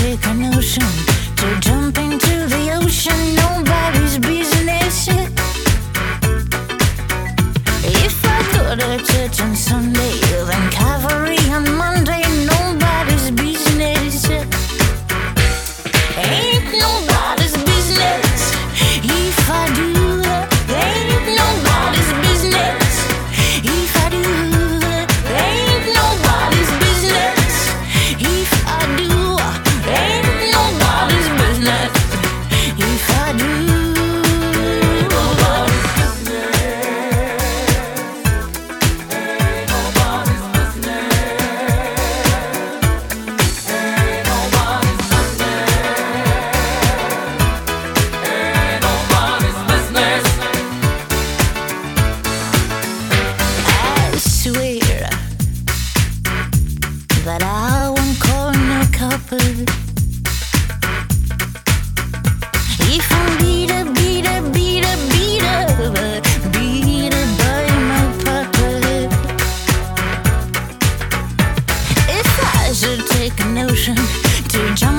take a notion to jump into the ocean, nobody's business. If I go to church on Sunday, then cavalry on Monday, nobody's business. Ain't nobody's business. If I do, ain't nobody's business. If I do, ain't nobody's business. If I do, ain't nobody's business. If I do, nobody's business. Ain't nobody's business. Ain't nobody's business. Ain't nobody's business. I swear that I won't call no couple. If I'm beat up by my papa. If I should take a notion to jump